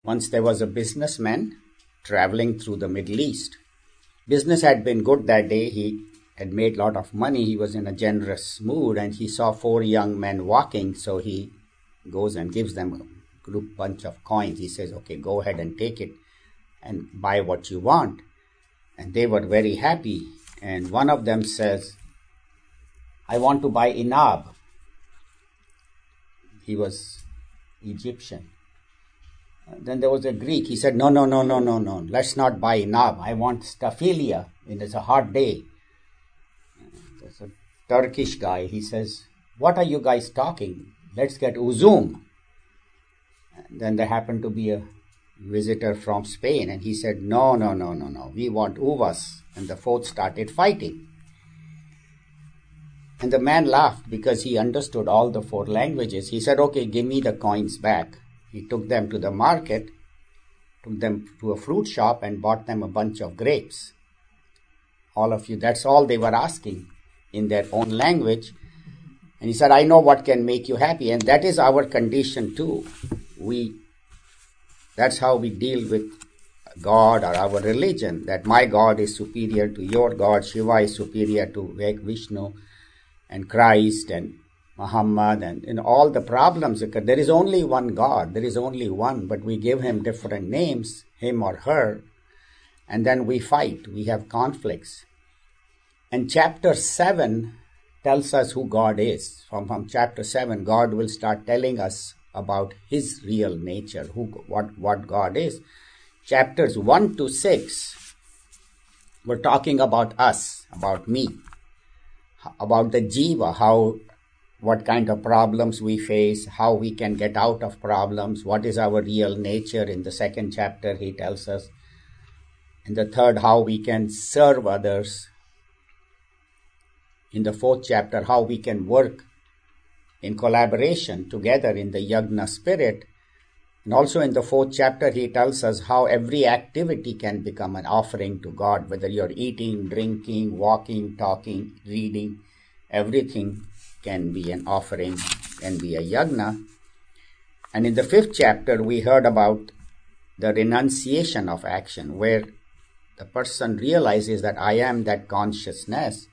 Once there was a businessman traveling through the Middle East. Business had been good that day. He had made a lot of money. He was in a generous mood, and he saw 4 young men walking. So he goes and gives them a group bunch of coins. He says, okay, go ahead and take it and buy what you want. And they were very happy. And one of them says, I want to buy inab. He was Egyptian. Then there was a Greek. He said, no. Let's not buy inab. I want staphylia. It's a hot day. There's a Turkish guy. He says, what are you guys talking? Let's get uzum. And then there happened to be a visitor from Spain. And he said, no. We want uvas. And the 4th started fighting. And the man laughed because he understood all the 4 languages. He said, okay, give me the coins back. He took them to the market, took them to a fruit shop and bought them a bunch of grapes. All of you, that's all they were asking in their own language. And he said, I know what can make you happy. And that is our condition too. That's how we deal with God or our religion, that my God is superior to your God, Shiva is superior to Vishnu and Christ and Muhammad, and all the problems occur. There is only one God, there is only one, but we give him different names, him or her, and then we fight, we have conflicts. And chapter 7 tells us who God is. From chapter 7, God will start telling us about his real nature, what God is. Chapters 1 to 6, we're talking about us, about me, about the jiva, what kind of problems we face, how we can get out of problems, what is our real nature. In the 2nd chapter, he tells us. In the 3rd, how we can serve others. In the 4th chapter, how we can work in collaboration together in the yajna spirit. And also in the 4th chapter, he tells us how every activity can become an offering to God, whether you're eating, drinking, walking, talking, reading, everything can be an offering, can be a yajna. And in the 5th chapter, we heard about the renunciation of action, where the person realizes that I am that consciousness.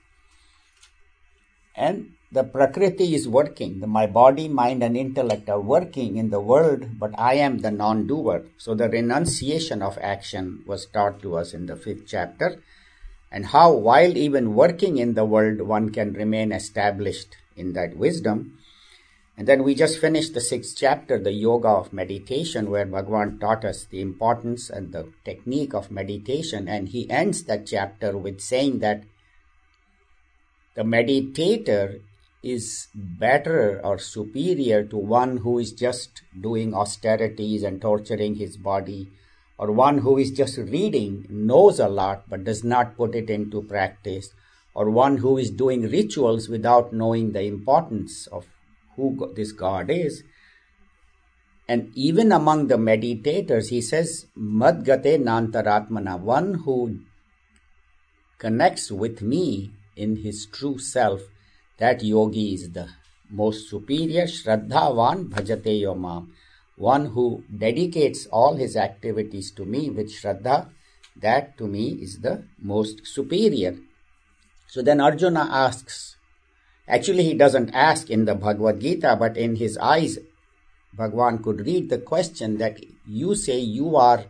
And the Prakriti is working. My body, mind, and intellect are working in the world, but I am the non-doer. So the renunciation of action was taught to us in the 5th chapter. And how, while even working in the world, one can remain established in that wisdom. And then we just finished the 6th chapter, the yoga of meditation, where Bhagavan taught us the importance and the technique of meditation. And he ends that chapter with saying that the meditator is better or superior to one who is just doing austerities and torturing his body, or one who is just reading, knows a lot but does not put it into practice, or one who is doing rituals without knowing the importance of who this God is. And even among the meditators, he says, Madgate Nantaratmana, one who connects with me in his true self, that yogi is the most superior. Shraddhavan bhajate yomam, one who dedicates all his activities to me with Shraddha, that to me is the most superior. So then Arjuna asks, actually he doesn't ask in the Bhagavad Gita, but in his eyes, Bhagavan could read the question that you say you are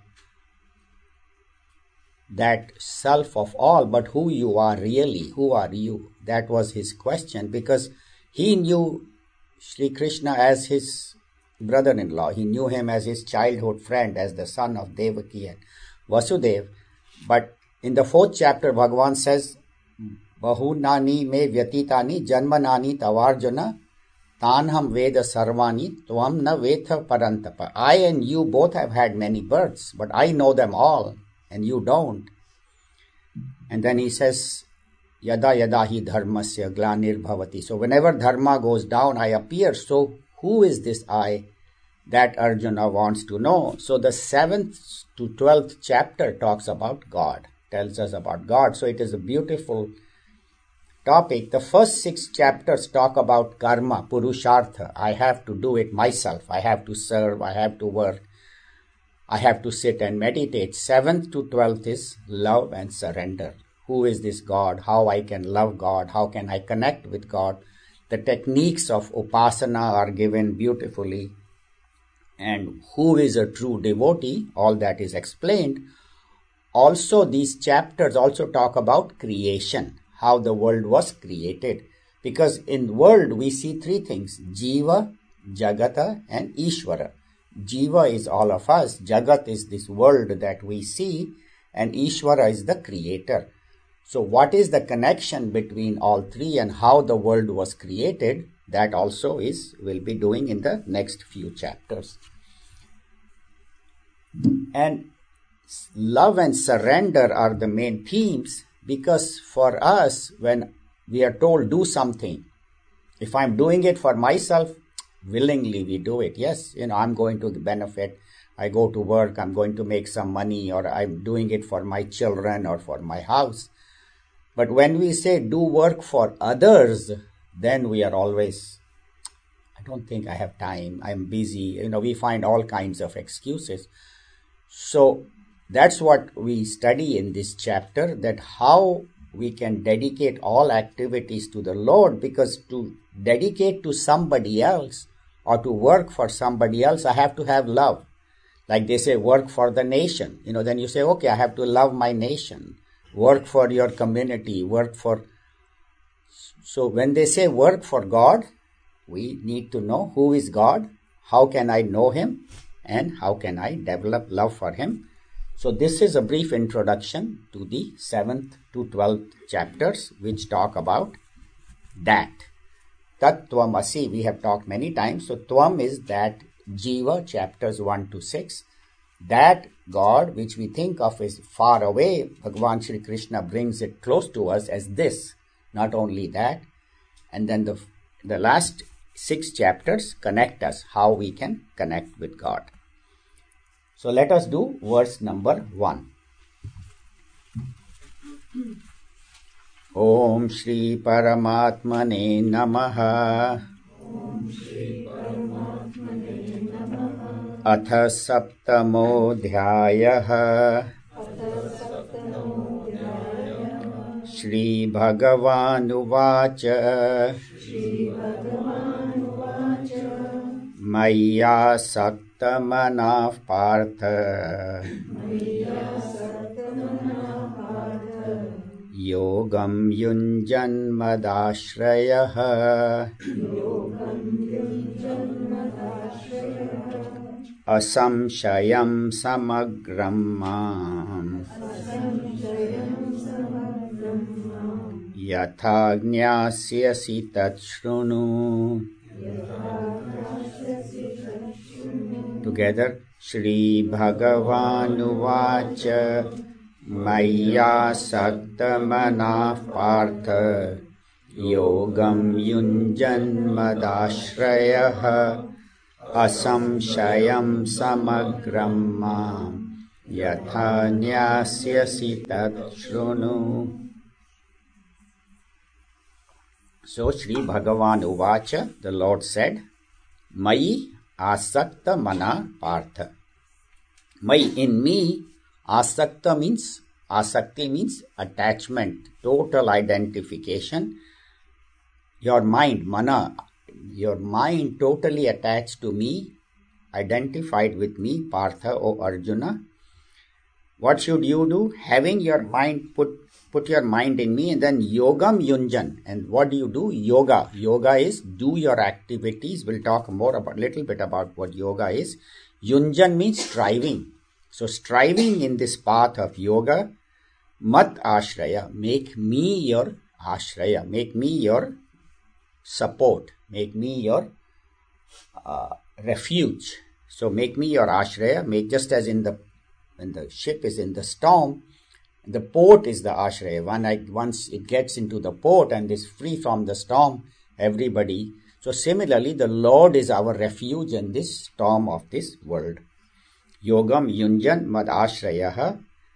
that self of all, but who you are really, who are you? That was his question, because he knew Sri Krishna as his brother-in-law. He knew him as his childhood friend, as the son of Devaki and Vasudeva. But in the 4th chapter, Bhagavan says, Bahunani me vyatitani janmanani tavarjuna tanham veda sarvani tvam na vetha parantapa. I and you both have had many births, but I know them all, and you don't. And then he says, Yada yada hi dharmasya glanir bhavati. So whenever dharma goes down, I appear. So who is this I? That Arjuna wants to know. So the 7th to 12th chapter talks about God, tells us about God. So it is a beautiful topic. The first 6 chapters talk about karma, purushartha. I have to do it myself. I have to serve. I have to work. I have to sit and meditate. 7th to 12th is love and surrender. Who is this God? How I can love God? How can I connect with God? The techniques of upasana are given beautifully. And who is a true devotee? All that is explained. Also, these chapters also talk about creation, how the world was created. Because in the world we see three things: Jiva, Jagata and Ishvara. Jiva is all of us, Jagat is this world that we see, and Ishvara is the creator. So what is the connection between all three and how the world was created? That also we'll be doing in the next few chapters. And love and surrender are the main themes, because for us, when we are told do something, if I'm doing it for myself, willingly we do it. Yes, I'm going to benefit. I go to work, I'm going to make some money, or I'm doing it for my children or for my house. But when we say do work for others, then we are always, I don't think I have time, I'm busy. We find all kinds of excuses. So that's what we study in this chapter, that how we can dedicate all activities to the Lord, because to dedicate to somebody else or to work for somebody else, I have to have love. Like they say, work for the nation. Then you say, okay, I have to love my nation. Work for your community, So when they say work for God, we need to know who is God, how can I know Him, and how can I develop love for Him. So this is a brief introduction to the 7th to 12th chapters, which talk about that. Tat Tvamasi, we have talked many times. So Tvam is that, Jiva, chapters 1 to 6. That God, which we think of as far away, Bhagavan Shri Krishna brings it close to us as this. Not only that. And then the last 6 chapters connect us, how we can connect with God. So let us do verse number 1. Om Shri Paramatmane Namaha. Atha Saptamodhyayah. Shri Bhagavan Uvacha. Maya Saktamana Partha. Yogam Yunjan Madashrayah. Asamshayam Samagram Mam. Yatha Jñāsyasi Tatshrunu. Together, Shri Bhagavan Uvacha. Maya Saktamana Partha. Yogam Yunjan Madashrayah. Asamshayam Samagram Mam. Yatha Jñāsyasi Tatshrunu. So Shri Bhagavan Uvacha, the Lord said, Mai Asakta Mana Partha. Mai, in me, Asakta means, Asakti means attachment, total identification. Your mind, Mana, your mind totally attached to me, identified with me, Partha, O Arjuna. What should you do? Having your mind, put your mind in me, and then Yogam Yunjan. And what do you do? Yoga. Yoga is do your activities. We'll talk little bit about what yoga is. Yunjan means striving. So striving in this path of yoga, Mat Ashraya, make me your Ashraya, make me your support, make me your refuge. So make me your Ashraya, make just as when the ship is in the storm, the port is the Ashraya. Once it gets into the port and is free from the storm, everybody. So similarly, the Lord is our refuge in this storm of this world. Yogam Yunjan Mad Ashrayah.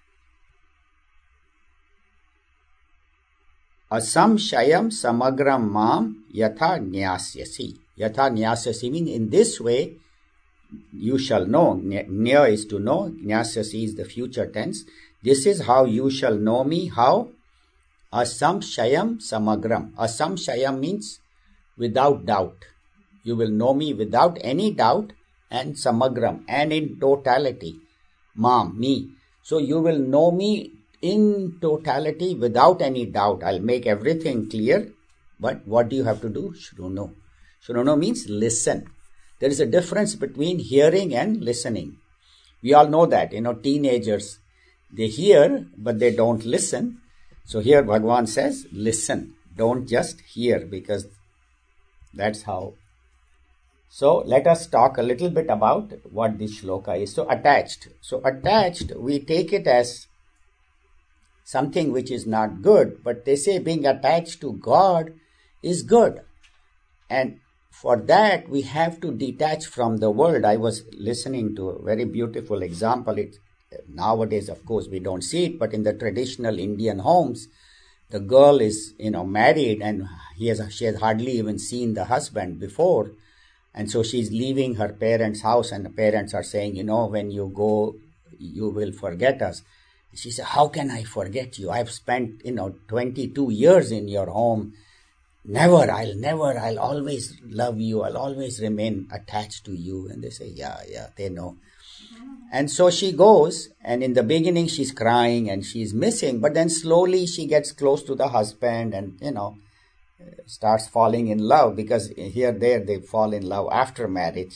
Asamshayam Samagram Mam Yatha Jñāsyasi. Yatha Jñāsyasi means in this way you shall know. Nya is to know. Jnasasi is the future tense. This is how you shall know me. How? Asamshayam samagram. Asamshayam means without doubt. You will know me without any doubt, and samagram, and in totality. Mam, me. So you will know me in totality without any doubt. I'll make everything clear. But what do you have to do? Shruno. Shruno means listen. There is a difference between hearing and listening. We all know that, teenagers, they hear, but they don't listen. So here Bhagavan says, listen. Don't just hear, because that's how. So let us talk a little bit about what this shloka is. So attached. So attached, we take it as something which is not good, but they say being attached to God is good. And for that, we have to detach from the world. I was listening to a very beautiful example. Nowadays, of course, we don't see it, but in the traditional Indian homes, the girl is, married, and she has hardly even seen the husband before. And so she's leaving her parents' house, and the parents are saying, when you go, you will forget us. She said, how can I forget you? I've spent, 22 years in your home. I'll always love you. I'll always remain attached to you. And they say, yeah, they know. And so she goes, and in the beginning she's crying and she's missing, but then slowly she gets close to the husband and, starts falling in love, because there they fall in love after marriage.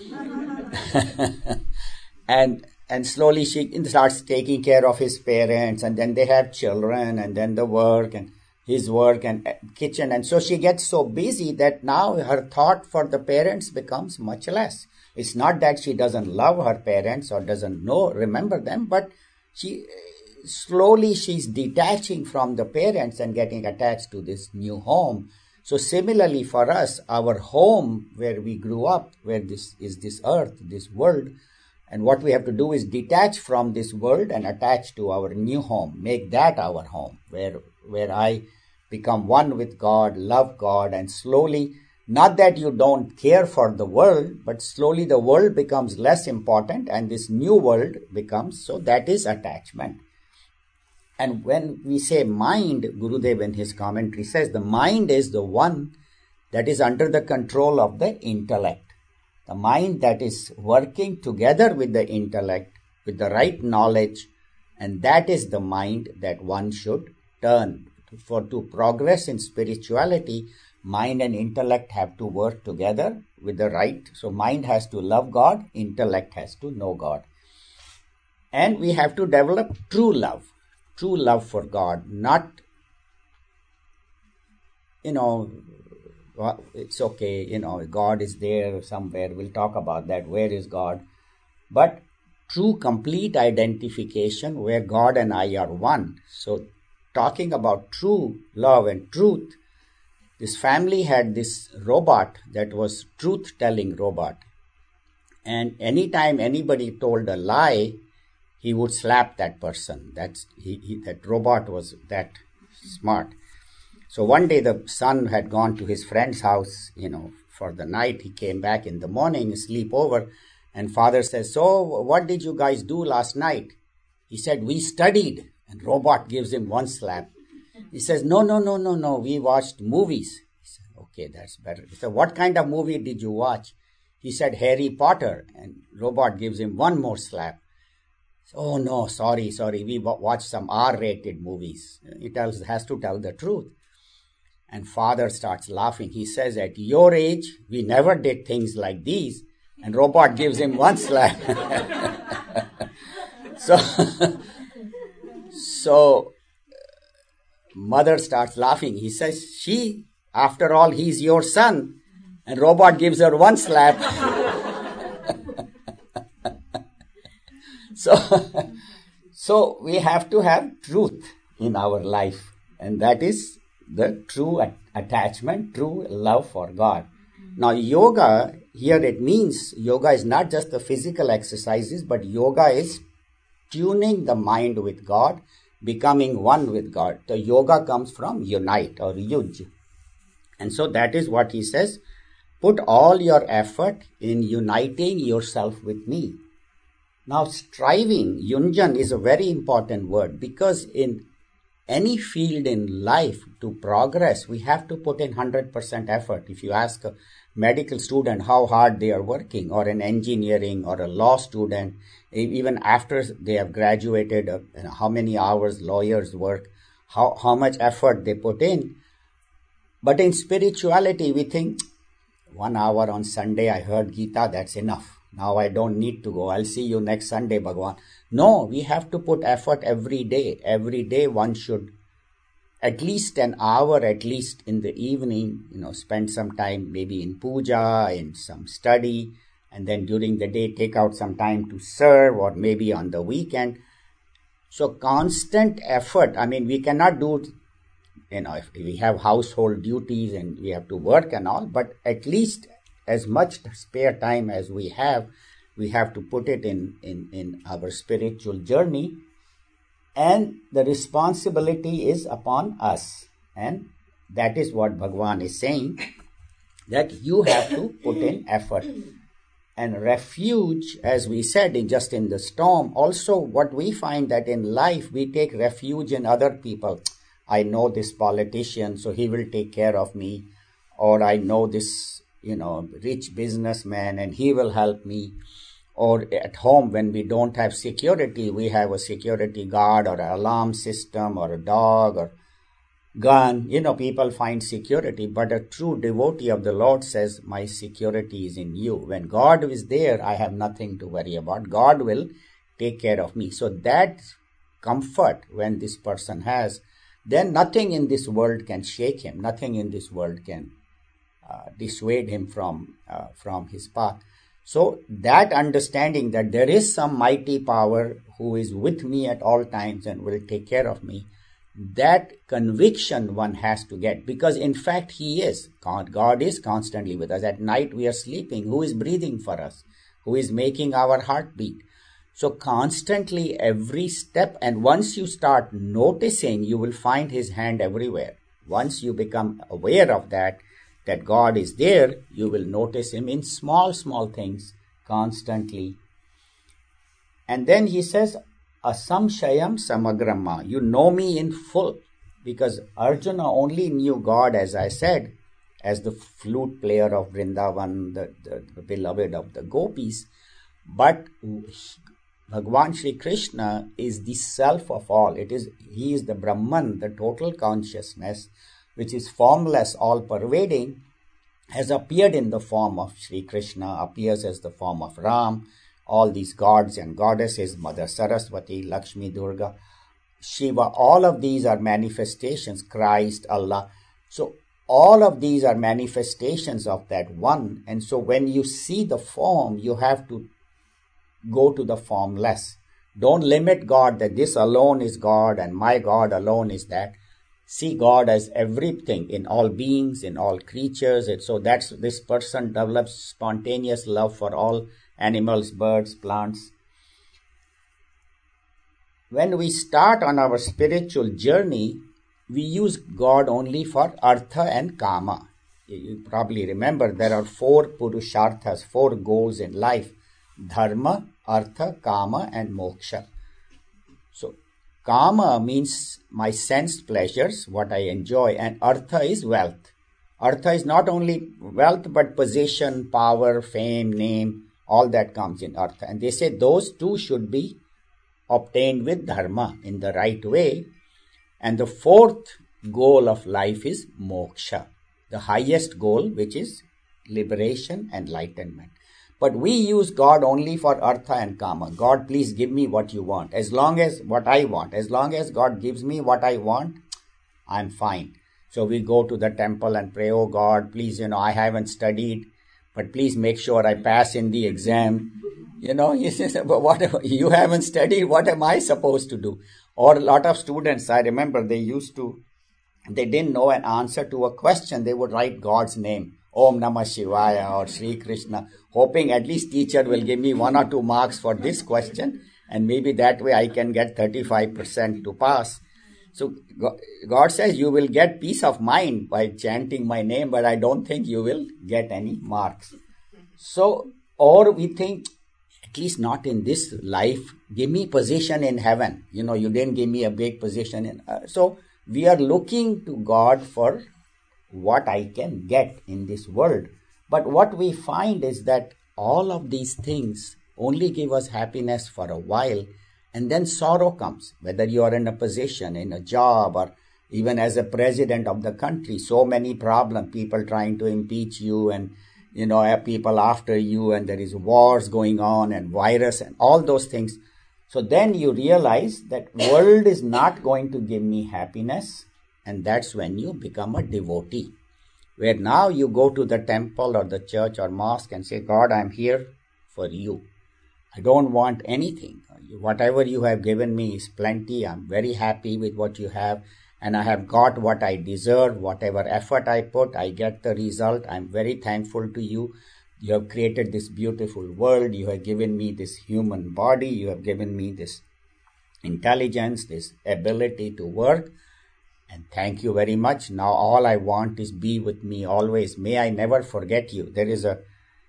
And slowly she starts taking care of his parents, and then they have children, and then the work and his work and kitchen. And so she gets so busy that now her thought for the parents becomes much less. It's not that she doesn't love her parents or doesn't remember them, but she's detaching from the parents and getting attached to this new home. So similarly for us, our home where we grew up, where this is this earth, this world, and what we have to do is detach from this world and attach to our new home. Make that our home, where I become one with God, love God, and slowly, not that you don't care for the world, but slowly the world becomes less important and this new world becomes, so that is attachment. And when we say mind, Gurudev in his commentary says the mind is the one that is under the control of the intellect. The mind that is working together with the intellect, with the right knowledge, and that is the mind that one should turn. To progress in spirituality, mind and intellect have to work together with the right. So mind has to love God, intellect has to know God. And we have to develop true love for God, not, it's okay, God is there somewhere, we'll talk about that, where is God? But true complete identification where God and I are one. So talking about true love and truth, this family had this robot that was truth-telling robot. And anytime anybody told a lie, he would slap that person. That robot was that smart. So one day the son had gone to his friend's house, for the night. He came back in the morning, sleep over, and father says, so what did you guys do last night? He said, we studied. And robot gives him one slap. He says, no, we watched movies. He said, okay, that's better. He said, what kind of movie did you watch? He said, Harry Potter. And robot gives him one more slap. Oh no, sorry, we watched some R-rated movies. He has to tell the truth. And father starts laughing. He says, at your age, we never did things like these. And robot gives him one slap. So mother starts laughing. He says, after all, he's your son. And robot gives her one slap. So we have to have truth in our life. And that is the true attachment, true love for God. Now yoga, here it means yoga is not just the physical exercises, but yoga is tuning the mind with God, becoming one with God. The yoga comes from unite or yuj. And so that is what he says. put all your effort in uniting yourself with me. Now, striving, yunjan, is a very important word, because in any field in life, to progress, we have to put in 100% effort. If you ask a medical student how hard they are working, or an engineering or a law student, even after they have graduated, how many hours lawyers work, how much effort they put in. But in spirituality, we think 1 hour on Sunday, I heard Gita, that's enough. Now I don't need to go. I'll see you next Sunday, Bhagwan. No, we have to put effort every day. Every day one should at least an hour, at least in the evening, spend some time maybe in puja, in some study, and then during the day take out some time to serve, or maybe on the weekend. So constant effort. I mean, we cannot do, if we have household duties and we have to work and all, but at least as much spare time as we have to put it in our spiritual journey. And the responsibility is upon us. And that is what Bhagwan is saying, that you have to put in effort. And refuge, as we said, in the storm, also what we find that in life we take refuge in other people. I know this politician, so he will take care of me. Or I know this rich businessman and he will help me. Or at home, when we don't have security, we have a security guard or an alarm system or a dog or gun. People find security, but a true devotee of the Lord says, my security is in you. When God is there, I have nothing to worry about. God will take care of me. So that comfort when this person has, then nothing in this world can shake him. Nothing in this world can dissuade him from his path. So that understanding that there is some mighty power who is with me at all times and will take care of me, that conviction one has to get, because in fact he is. God is constantly with us. At night we are sleeping. Who is breathing for us? Who is making our heart beat? So constantly every step, and once you start noticing, you will find his hand everywhere. Once you become aware of that God is there, you will notice him in small things constantly. And then he says, asamshayam samagrama, you know me in full, because Arjuna only knew God, as I said, as the flute player of Vrindavan, the beloved of the gopis. But Bhagwan Shri Krishna is the self of all. He is the Brahman, the total consciousness, which is formless, all-pervading, has appeared in the form of Sri Krishna, appears as the form of Ram, all these gods and goddesses, Mother Saraswati, Lakshmi, Durga, Shiva, all of these are manifestations, Christ, Allah. So all of these are manifestations of that one. And so when you see the form, you have to go to the formless. Don't limit God that this alone is God and my God alone is that. See God as everything in all beings, in all creatures. So this person develops spontaneous love for all animals, birds, plants. When we start on our spiritual journey, we use God only for artha and kama. You probably remember there are 4 purusharthas, 4 goals in life: dharma, artha, kama and moksha. So kama means my sensed pleasures, what I enjoy, and artha is wealth. Artha is not only wealth but position, power, fame, name, all that comes in artha. And they say those two should be obtained with dharma in the right way. And the 4th goal of life is moksha, the highest goal, which is liberation, enlightenment. But we use God only for artha and kama. God, please give me what you want. As long as what I want, as long as God gives me what I want, I'm fine. So we go to the temple and pray, oh God, please, I haven't studied, but please make sure I pass in the exam. He says, but whatever, you haven't studied, what am I supposed to do? Or a lot of students, I remember they didn't know an answer to a question. They would write God's name, Om Namah Shivaya or Sri Krishna, hoping at least teacher will give me 1 or 2 marks for this question, and maybe that way I can get 35% to pass. So God says you will get peace of mind by chanting my name, but I don't think you will get any marks. So, or we think, at least not in this life, give me position in heaven. You didn't give me a big position in. So we are looking to God for what I can get in this world. But what we find is that all of these things only give us happiness for a while, and then sorrow comes, whether you are in a position, in a job, or even as a president of the country. So many problems, people trying to impeach you, and people after you, and there is wars going on, and virus, and all those things. So then you realize that world is not going to give me happiness, and that's when you become a devotee, where now you go to the temple or the church or mosque and say, God, I'm here for you. I don't want anything. Whatever you have given me is plenty. I'm very happy with what you have, and I have got what I deserve. Whatever effort I put, I get the result. I'm very thankful to you. You have created this beautiful world. You have given me this human body. You have given me this intelligence, this ability to work. And thank you very much. Now all I want is be with me always. May I never forget you. There is a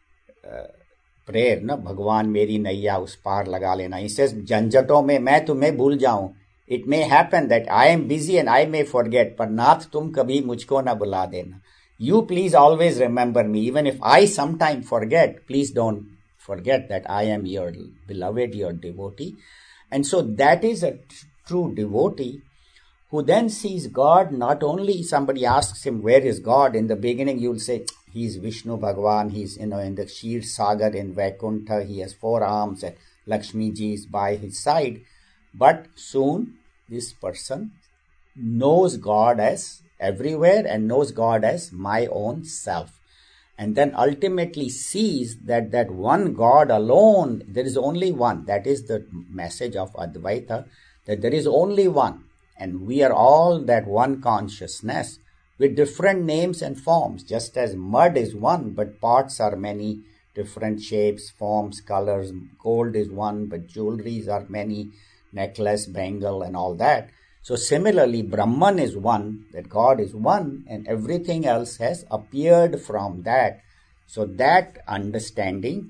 prayer, no? Bhagwan meri naiya us par laga lena. He says, janjaton mein main tumhe bhul jaun. It may happen that I am busy and I may forget, but Nath tum kabhi mujhko na bula dena. You please always remember me. Even if I sometime forget, please don't forget that I am your beloved, your devotee. And so that is a true devotee who then sees God. Not only somebody asks him, where is God? In the beginning, you will say, he's Vishnu Bhagwan. He's, in the Kshir Sagar in Vaikuntha. He has 4 arms and Lakshmi ji is by his side. But soon, this person knows God as everywhere and knows God as my own self. And then ultimately sees that one God alone, there is only one. That is the message of Advaita, that there is only one. And we are all that one consciousness with different names and forms. Just as mud is one, but parts are many, different shapes, forms, colors. Gold is one, but jewelries are many, necklace, bangle, and all that. So similarly, Brahman is one, that God is one, and everything else has appeared from that. So that understanding,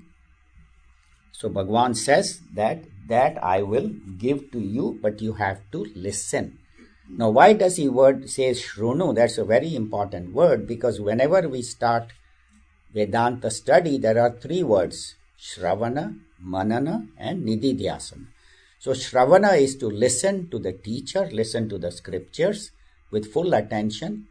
so Bhagwan says that I will give to you, but you have to listen. Now, why does he say Shrunu? That's a very important word, because whenever we start Vedanta study, there are 3 words, Shravana, Manana, and Nididhyasana. So Shravana is to listen to the teacher, listen to the scriptures with full attention.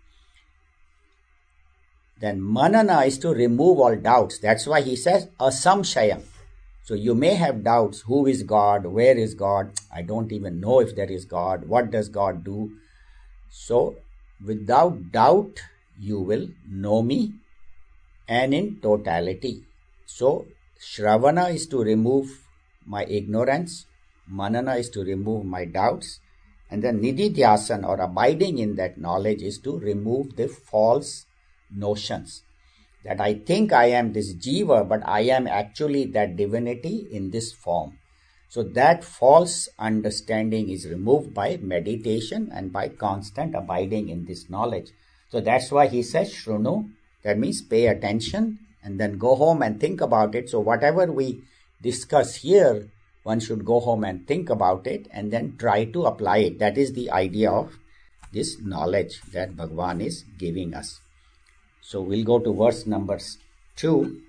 Then Manana is to remove all doubts. That's why he says Asamshayam. So you may have doubts. Who is God? Where is God? I don't even know if there is God. What does God do? So without doubt, you will know me, and in totality. So Shravana is to remove my ignorance. Manana is to remove my doubts. And then Nididhyasana, or abiding in that knowledge, is to remove the false notions. That I think I am this jiva, but I am actually that divinity in this form. So that false understanding is removed by meditation and by constant abiding in this knowledge. So that's why he says Shrunu. That means pay attention and then go home and think about it. So whatever we discuss here, one should go home and think about it and then try to apply it. That is the idea of this knowledge that Bhagwan is giving us. So we'll go to verse number 2.